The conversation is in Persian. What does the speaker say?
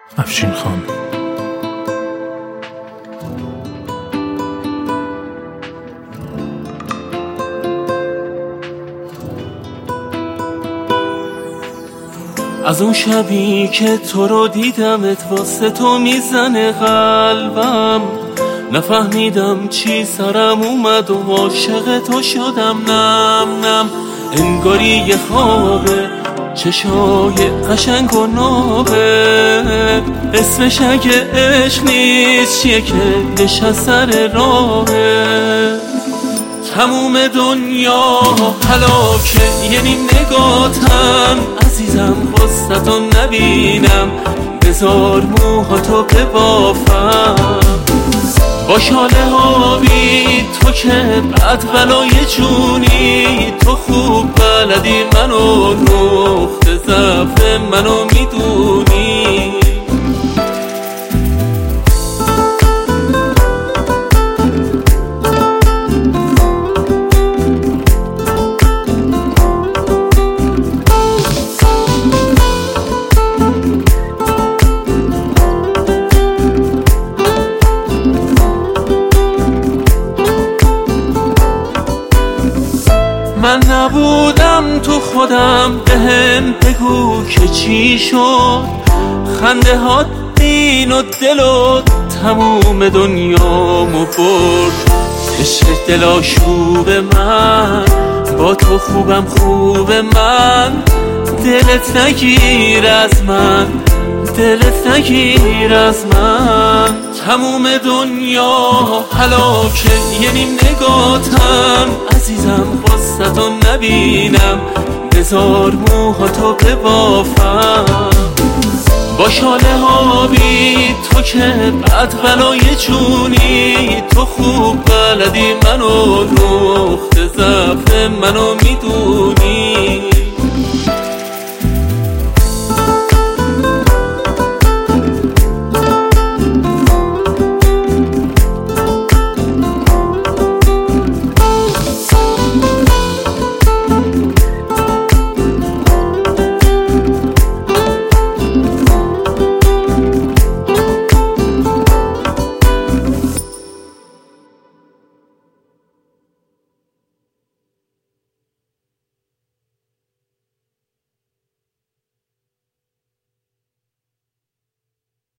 افشین خان. از اون شبی که تو رو دیدمت واسه تو میزنه قلبم، نفهمیدم چی سرم اومد و عاشق تو شدم. نم انگاری یه خوابه، چشای قشنگ و نابه، اسمش اگه عشق نیست چیه که نشسته راهه. تموم دنیا هلاکه یه نیم نگاتم، عزیزم واسطو نبینم، بذار موهاتو ببافم با شاله آبی. تو که بد بلای جونی، تو خوب بلدی منو، نقطه ضعف منو میدونی. من نبودم تو خودم، بهم بگو که چی شد. خنده ها دین و دل و تموم دنیامو برد. عشق دل آشوب من، با تو خوبم خوب من. دلت نگیر از من، دلت نگیر از من. تموم دنیا هلاکه یه نیم نگاتم، عزیزم واسطو نبینم، بذار موهاتو ببافم با شاله آبی. تو که بد بلای جونی، تو خوب بلدی منو، نقطه ضعف منو میدونی.